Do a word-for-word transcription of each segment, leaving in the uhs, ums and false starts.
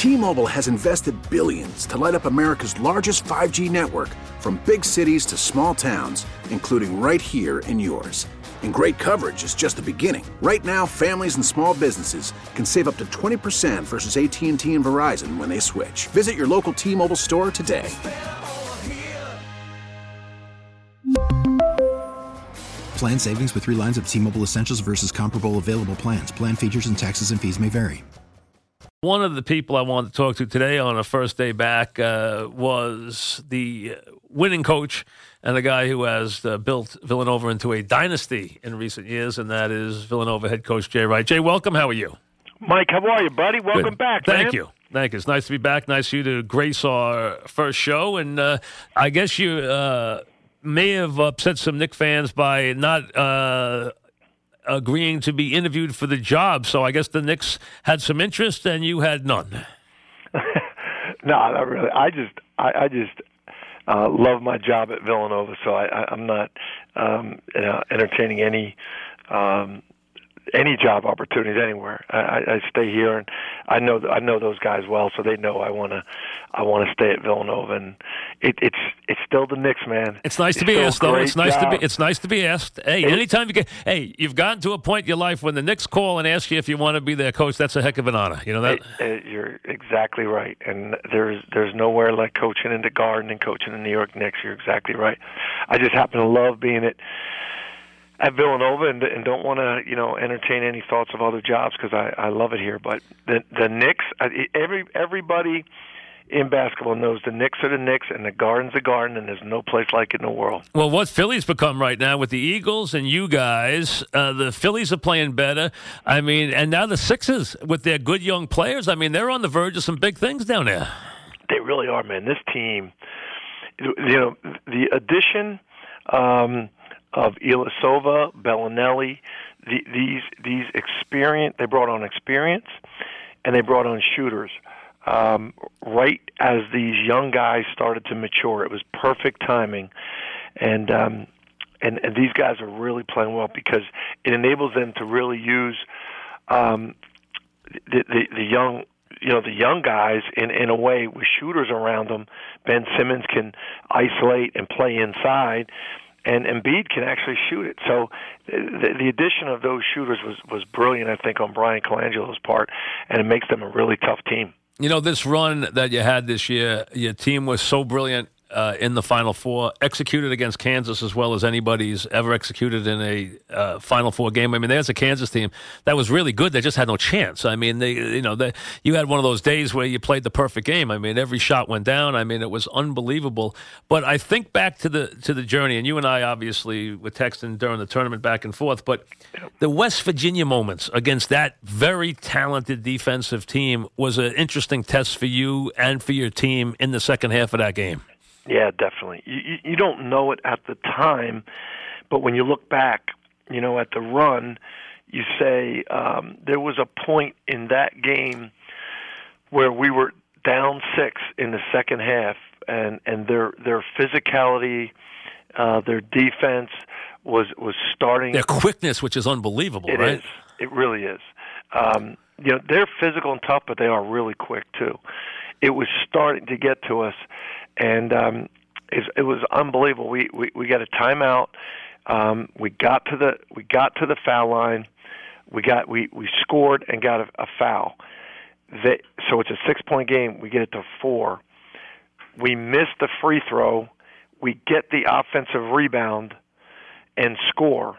T-Mobile has invested billions to light up America's largest five G network, from big cities to small towns, including right here in yours. And great coverage is just the beginning. Right now, families and small businesses can save up to twenty percent versus A T and T and Verizon when they switch. Visit your local T-Mobile store today. Plan savings with three lines of T-Mobile Essentials versus comparable available plans. Plan features and taxes and fees may vary. One of the people I wanted to talk to today on a first day back uh, was the winning coach and the guy who has uh, built Villanova into a dynasty in recent years, and that is Villanova head coach Jay Wright. Jay, welcome. How are you? Mike, how are you, buddy? Welcome Good. back, Thank man. you. Thank you. It's nice to be back. Nice for you to grace our first show. And uh, I guess you uh, may have upset some Knick fans by not uh, agreeing to be interviewed for the job. So I guess the Knicks had some interest and you had none. No, not really. I just, I, I just uh, love my job at Villanova, so I, I, I'm not um, you know, entertaining any um, any job opportunities anywhere. I, I stay here, and I know I know those guys well, so they know I want to I want to stay at Villanova, and it, it's it's still the Knicks, man. It's nice it's to be asked, though. It's nice job. to be it's nice to be asked. Hey, it, anytime you get hey, you've gotten to a point in your life when the Knicks call and ask you if you want to be their coach. That's a heck of an honor. You know that. It, it, you're exactly right, and there's there's nowhere like coaching in the Garden and coaching in New York Knicks. You're exactly right. I just happen to love being at. at Villanova, and, and don't want to, you know, entertain any thoughts of other jobs because I, I love it here. But the the Knicks, every everybody in basketball knows the Knicks are the Knicks, and the Garden's the Garden, and there's no place like it in the world. Well, what Philly's become right now with the Eagles and you guys, uh, the Phillies are playing better. I mean, and now the Sixers with their good young players. I mean, they're on the verge of some big things down there. They really are, man. This team, you know, the addition. Um, of Ilyasova, Bellinelli, the, these these experience. They brought on experience, and they brought on shooters. Um, right as these young guys started to mature, it was perfect timing, and um, and and these guys are really playing well because it enables them to really use um, the, the the young. You know, the young guys in, in a way with shooters around them. Ben Simmons can isolate and play inside, and Embiid can actually shoot it. So the, the addition of those shooters was, was brilliant, I think, on Brian Colangelo's part, and it makes them a really tough team. You know, this run that you had this year, your team was so brilliant uh, in the Final Four, executed against Kansas as well as anybody's ever executed in a uh, Final Four game. I mean, there's a Kansas team that was really good. They just had no chance. I mean, they, you know, they, you had one of those days where you played the perfect game. I mean, every shot went down. I mean, it was unbelievable. But I think back to the to the journey, and you and I obviously were texting during the tournament back and forth, but the West Virginia moments against that very talented defensive team was an interesting test for you and for your team in the second half of that game. Yeah, definitely. You, you don't know it at the time, but when you look back, you know, at the run, you say um, there was a point in that game where we were down six in the second half, and, and their their physicality, uh, their defense was was starting. Their quickness, which is unbelievable, it right? Is. It really is. Um, you know, they're physical and tough, but they are really quick too. It was starting to get to us. And um, it, it was unbelievable. We, we we got a timeout. Um, we got to the we got to the foul line. We got we, we scored and got a, a foul. They, so it's a six point game. We get it to four. We miss the free throw. We get the offensive rebound and score.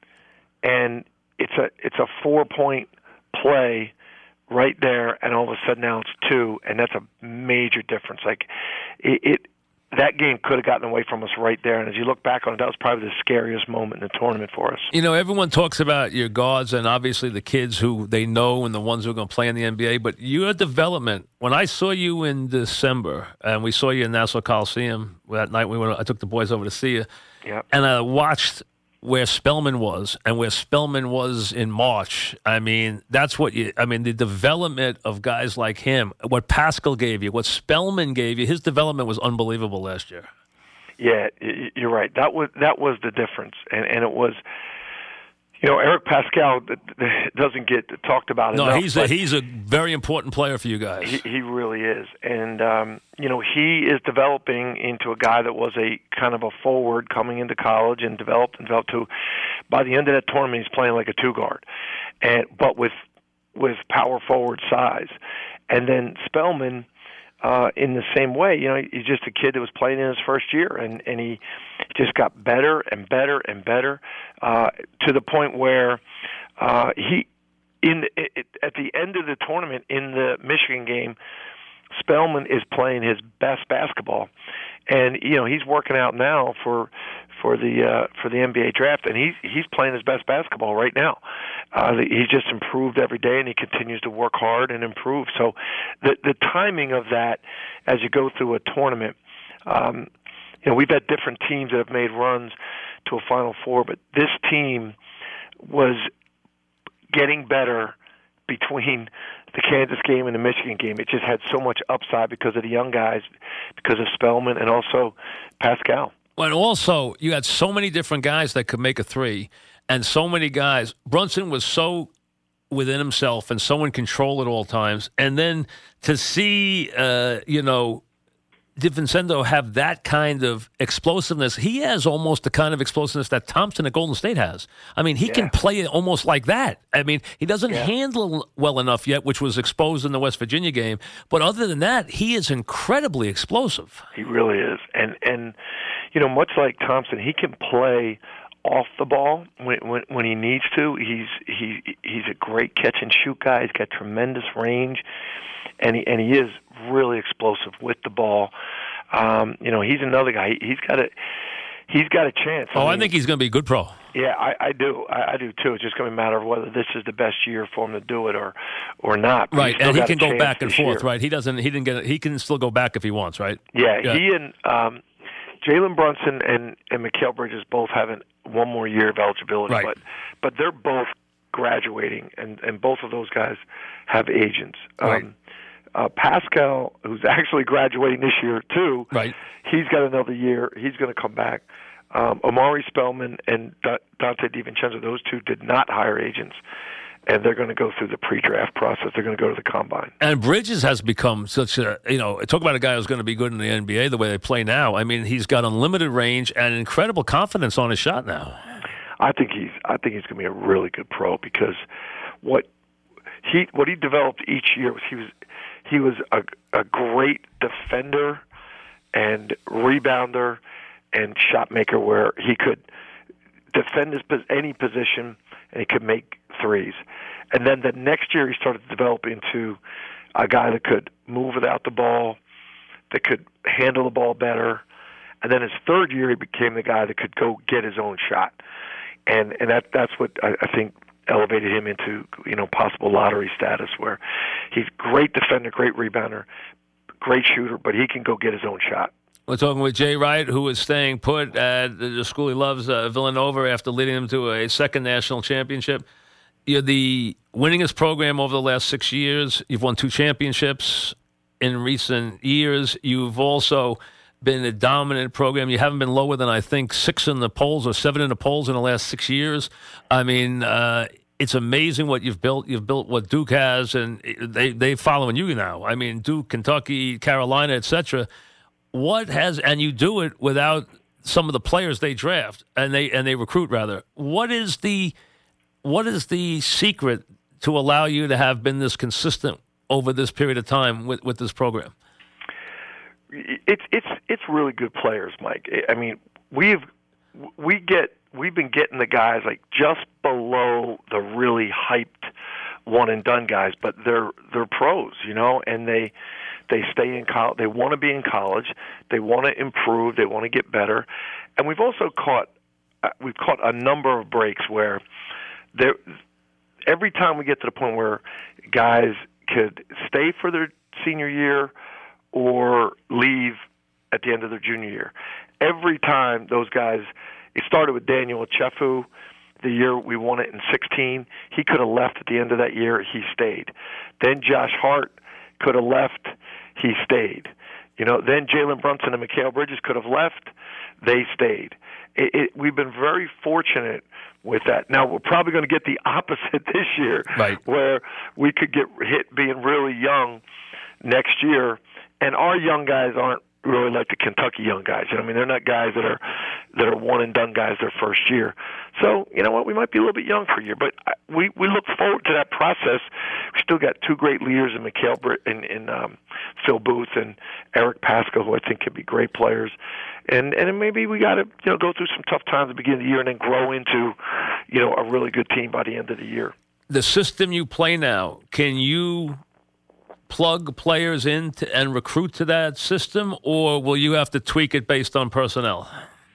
And it's a it's a four point play right there, and all of a sudden now it's two, and that's a major difference. Like it, it that game could have gotten away from us right there, and as you look back on it, that was probably the scariest moment in the tournament for us. You know, everyone talks about your guards and obviously the kids who they know and the ones who are going to play in the N B A, but your development, when I saw you in December, and we saw you in Nassau Coliseum that night, we went, I took the boys over to see you, yep. and I watched where Spellman was and where Spellman was in March. I mean, that's what you, I mean, the development of guys like him, what Pascal gave you, what Spellman gave you, his development was unbelievable last year. Yeah, you're right. That was, that was the difference. And, and it was, You know, Eric Pascal doesn't get talked about no, enough. No, he's a, he's a very important player for you guys. He, he really is. And, um, you know, he is developing into a guy that was a kind of a forward coming into college and developed and developed to, by the end of that tournament, he's playing like a two-guard, and but with with power forward size. And then Spellman, uh, in the same way, you know, he's just a kid that was playing in his first year, and, and he just got better and better and better uh, to the point where uh, he, in it, at the end of the tournament in the Michigan game, Spellman is playing his best basketball, and you know he's working out now for for the uh, for the N B A draft, and he's he's playing his best basketball right now. Uh, he's just improved every day, and he continues to work hard and improve. So, the the timing of that as you go through a tournament, um, you know, we've had different teams that have made runs to a Final Four, but this team was getting better between the Kansas game and the Michigan game. It just had so much upside because of the young guys, because of Spellman, and also Pascal. And also, you had so many different guys that could make a three, and so many guys. Brunson was so within himself and so in control at all times. And then to see, uh, you know, DiVincenzo have that kind of explosiveness. He has almost the kind of explosiveness that Thompson at Golden State has. I mean, he yeah. can play it almost like that. I mean, he doesn't yeah. handle well enough yet, which was exposed in the West Virginia game. But other than that, he is incredibly explosive. He really is. And, and you know, much like Thompson, he can play off the ball when, when when he needs to. He's he he's a great catch and shoot guy. He's got tremendous range, and he and he is really explosive with the ball. Um, you know, he's another guy. He, he's got a he's got a chance. Oh, I, mean, I think he's going to be a good pro. Yeah, I, I do. I, I do too. It's just going to be a matter of whether this is the best year for him to do it or or not. But right, and he can go back and forth. Year. Right, he doesn't. He didn't get. He can still go back if he wants. Right. Yeah, yeah. he and. Um, Jalen Brunson and, and Mikal Bridges both have one more year of eligibility, right. but but they're both graduating, and, and both of those guys have agents. Right. Um, uh, Pascal, who's actually graduating this year too, right. he's got another year. He's going to come back. Um, Omari Spellman and Dante DiVincenzo, those two did not hire agents. And they're going to go through the pre-draft process. They're going to go to the combine. And Bridges has become such a, you know, talk about a guy who's going to be good in the N B A the way they play now. I mean, he's got unlimited range and incredible confidence on his shot now. I think he's, I think he's going to be a really good pro because what he, what he developed each year was he was, he was a, a great defender and rebounder and shot maker where he could defend his any position and he could make threes. And then the next year he started to develop into a guy that could move without the ball, that could handle the ball better. And then his third year he became the guy that could go get his own shot. And and that that's what I, I think elevated him into, you know, possible lottery status where he's great defender, great rebounder, great shooter, but he can go get his own shot. We're talking with Jay Wright, who is staying put at the school he loves, uh, Villanova, after leading them to a second national championship. You're the winningest program over the last six years. You've won two championships in recent years. You've also been a dominant program. You haven't been lower than, I think, six in the polls or seven in the polls in the last six years. I mean, uh, it's amazing what you've built. You've built what Duke has, and they, they're following you now. I mean, Duke, Kentucky, Carolina, et cetera. What has, and you do it without some of the players they draft and they and they recruit rather. What is the what is the secret to allow you to have been this consistent over this period of time with, with this program? It's it's it's really good players, Mike. I mean, we've we get we've been getting the guys like just below the really hyped one and done guys, but they're they're pros, you know, and they. They stay in college. They want to be in college. They want to improve. They want to get better. And we've also caught uh, we've caught a number of breaks where there. Every time we get to the point where guys could stay for their senior year or leave at the end of their junior year, every time those guys. It started with Daniel Ochefu. The year we won it in sixteen, he could have left at the end of that year. He stayed. Then Josh Hart could have left, he stayed. You know, then Jalen Brunson and Mikal Bridges could have left, they stayed. it, it, we've been very fortunate with that. Now we're probably going to get the opposite this year, right, where we could get hit being really young next year, and our young guys aren't really like the Kentucky young guys. You know, I mean, they're not guys that are that are one and done guys their first year. So, you know what, we might be a little bit young for a year, but we we look forward to that process. We still got two great leaders in Mikhail Britt and, and um, Phil Booth and Eric Pasco, who I think can be great players. And and maybe we got to you know go through some tough times at the beginning of the year and then grow into you know a really good team by the end of the year. The system you play now, can you plug players in to, and recruit to that system, or will you have to tweak it based on personnel?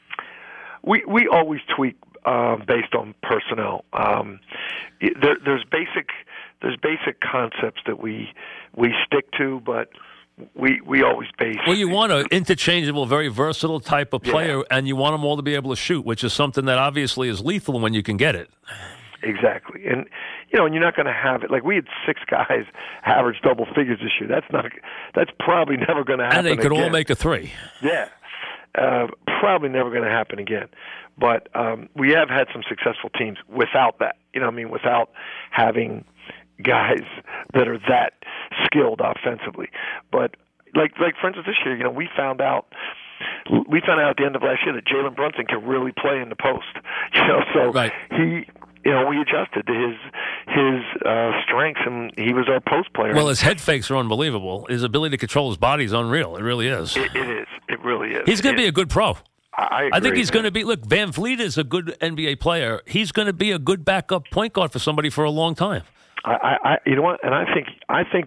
We we always tweak uh, based on personnel. Um, there, there's basic there's basic concepts that we we stick to, but we we always base. Well, you want an interchangeable, very versatile type of player, yeah. and you want them all to be able to shoot, which is something that obviously is lethal when you can get it. Exactly, and you know, and you're not going to have it like we had six guys average double figures this year. That's not. That's probably never going to happen. And they could again. all make a three. Yeah, uh, probably never going to happen again. But um, we have had some successful teams without that. You know, what I mean, without having guys that are that skilled offensively. But like, like for instance, this year, you know, we found out. We found out at the end of last year that Jalen Brunson can really play in the post. You know, so right. he. You know, we adjusted to his his uh, strengths, and he was our post player. Well, his head fakes are unbelievable. His ability to control his body is unreal. It really is. It, it is. It really is. He's going to be a good pro. I, I, agree, I think he's going to be. Look, Van Vliet is a good N B A player. He's going to be a good backup point guard for somebody for a long time. I, I, you know what? And I think, I think,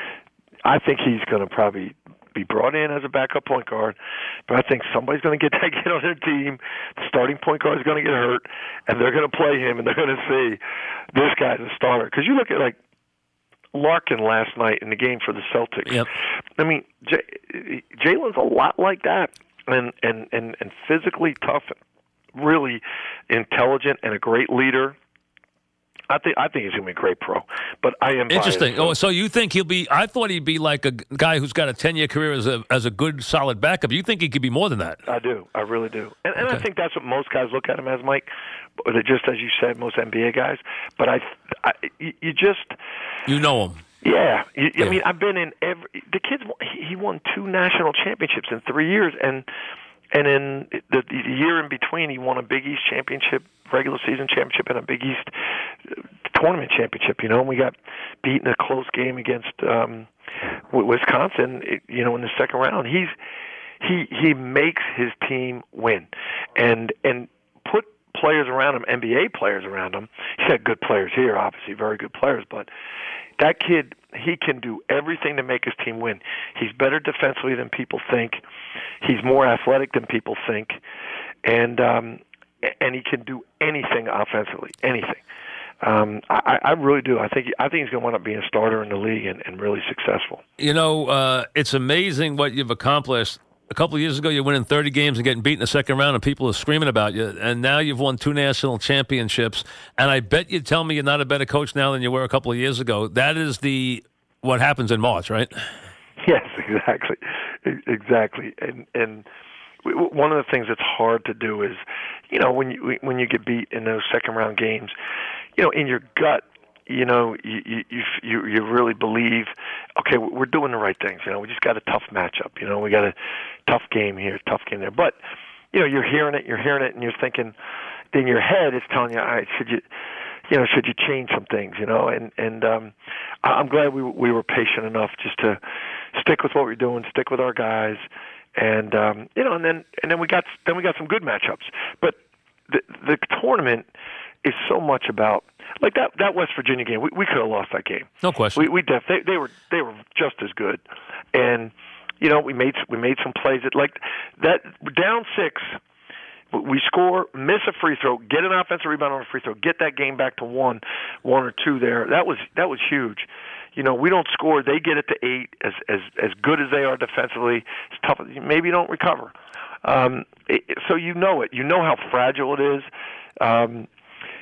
I think he's going to probably be brought in as a backup point guard, but I think somebody's going to get that kid on their team. The starting point guard is going to get hurt, and they're going to play him, and they're going to see this guy's a starter. Because you look at like Larkin last night in the game for the Celtics. Yep. I mean, J- Jalen's a lot like that, and and and and physically tough, really intelligent, and a great leader. I think I think he's going to be a great pro, but I am interesting. biased. Oh, so you think he'll be? I thought he'd be like a guy who's got a ten-year career as a as a good, solid backup. You think he could be more than that? I do. I really do, and, and okay. I think that's what most guys look at him as, Mike. Just as you said, most N B A guys. But I, I you just you know him. Yeah, you, yeah. I mean, I've been in every. The kid's he won two national championships in three years, and. And in the, the year in between, he won a Big East championship, regular season championship, and a Big East tournament championship. You know, and we got beat in a close game against um, Wisconsin. You know, in the second round, he's he he makes his team win, and and put players around him, N B A players around him. He's had good players here, obviously, very good players, but that kid, he can do everything to make his team win. He's better defensively than people think. He's more athletic than people think, and um, and he can do anything offensively, anything. Um, I, I really do. I think I think he's going to wind up being a starter in the league and, and really successful. You know, uh, it's amazing what you've accomplished. A couple of years ago, you're winning thirty games and getting beat in the second round, and people are screaming about you. And now you've won two national championships. And I bet you tell me you're not a better coach now than you were a couple of years ago. That is the what happens in March, right? Yes, exactly, exactly. And and one of the things that's hard to do is, you know, when you when you get beat in those second round games, you know, in your gut, you know, you you you you really believe, okay, we're doing the right things. You know, we just got a tough matchup. You know, we got a tough game here, tough game there. But you know, you're hearing it, you're hearing it, and you're thinking, in your head, it's telling you, all right, should you, you know, should you change some things? You know, and and um, I'm glad we we were patient enough just to stick with what we're doing, stick with our guys, and um, you know, and then and then we got then we got some good matchups. But the the tournament is so much about. Like that, that West Virginia game, we, we could have lost that game. No question. We, we def, they, they were they were just as good, and you know we made we made some plays that like that down six, we score, miss a free throw, get an offensive rebound on a free throw, get that game back to one, one or two there. That was that was huge. You know, we don't score, they get it to eight. As as as good as they are defensively, it's tough. Maybe you don't recover. Um, it, so you know it. You know how fragile it is. Um,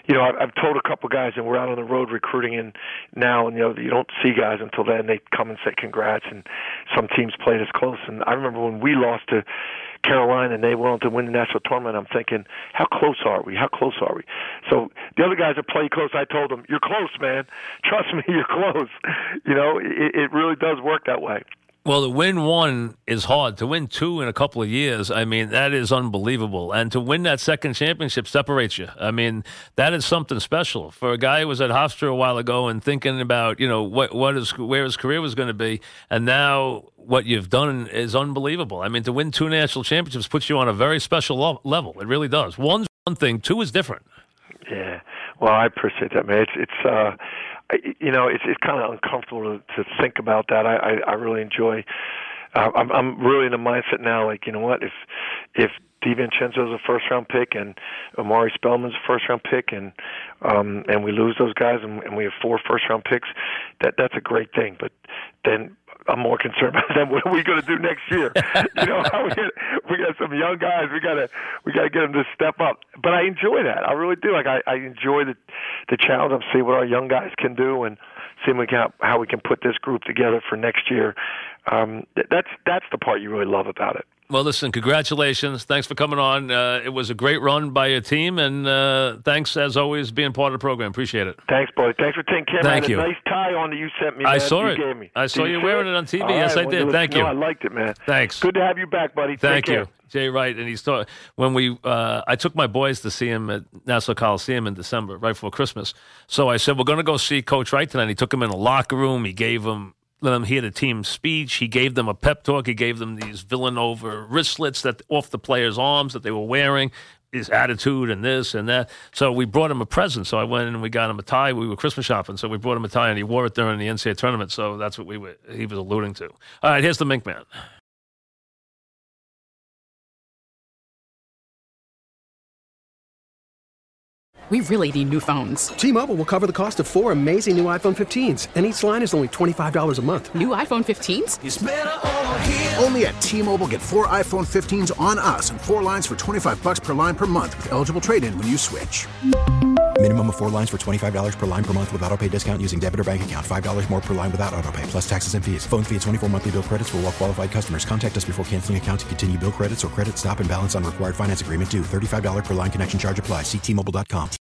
you know, I've, I've told a couple guys, and we're out on the road recruiting and now, and you know, you don't see guys until then. They come and say congrats, and some teams played us close. And I remember when we lost to Carolina and they went on to win the national tournament, I'm thinking, how close are we? How close are we? So the other guys that played close, I told them, you're close, man. Trust me, you're close. You know, it, it really does work that way. Well, to win one is hard. To win two in a couple of years, I mean, that is unbelievable. And to win that second championship separates you. I mean, that is something special. For a guy who was at Hofstra a while ago and thinking about, you know, what what is where his career was going to be, and now what you've done is unbelievable. I mean, to win two national championships puts you on a very special lo- level. It really does. One's one thing, two is different. Yeah. Well, I appreciate that, man. It's, it's uh, you know, it's it's kind of uncomfortable to, to think about that. I, I, I really enjoy. Uh, I'm I'm really in a mindset now. Like, you know what? If if DiVincenzo's a first round pick and Omari Spellman's a first round pick, and um, and we lose those guys, and, and we have four first round picks, that that's a great thing. But then I'm more concerned about them. What are we going to do next year? You know, we got, we got some young guys. We got to we got to get them to step up. But I enjoy that. I really do. Like I, I enjoy the the challenge of seeing what our young guys can do and seeing we can, how we can put this group together for next year. Um, that's that's the part you really love about it. Well, listen, congratulations. Thanks for coming on. Uh, it was a great run by your team, and uh, thanks, as always, being part of the program. Appreciate it. Thanks, boy. Thanks for taking care of me. Thank you. A nice tie on that you sent me, I man. saw you it. Gave me. I saw did you you wearing it? it on T V. All Yes, right, I did. well, Thank no, you. I liked it, man. Thanks. Good to have you back, buddy. Thank Take you. care. Jay Wright, and he's talk, when we uh, I took my boys to see him at Nassau Coliseum in December, right before Christmas. So I said, we're going to go see Coach Wright tonight. He took him in a locker room. He gave him, let him hear the team speech. He gave them a pep talk. He gave them these Villanova wristlets that off the players' arms that they were wearing, his attitude and this and that. So we brought him a present. So I went and we got him a tie. We were Christmas shopping, so we brought him a tie, and he wore it during the N C double A tournament. So that's what we were, he was alluding to. All right, here's the Mink Man. We really need new phones. T-Mobile will cover the cost of four amazing new iPhone fifteens, and each line is only twenty-five dollars a month. New iPhone fifteens? It's better over here. Only at T-Mobile, get four iPhone fifteens on us and four lines for twenty-five bucks per line per month with eligible trade-in when you switch. Minimum of four lines for twenty-five dollars per line per month with autopay discount using debit or bank account. five dollars more per line without autopay, plus taxes and fees. Phone fee at twenty-four monthly bill credits for well-qualified customers. Contact us before canceling account to continue bill credits or credit stop and balance on required finance agreement due. thirty-five dollars per line connection charge applies. See T Mobile dot com.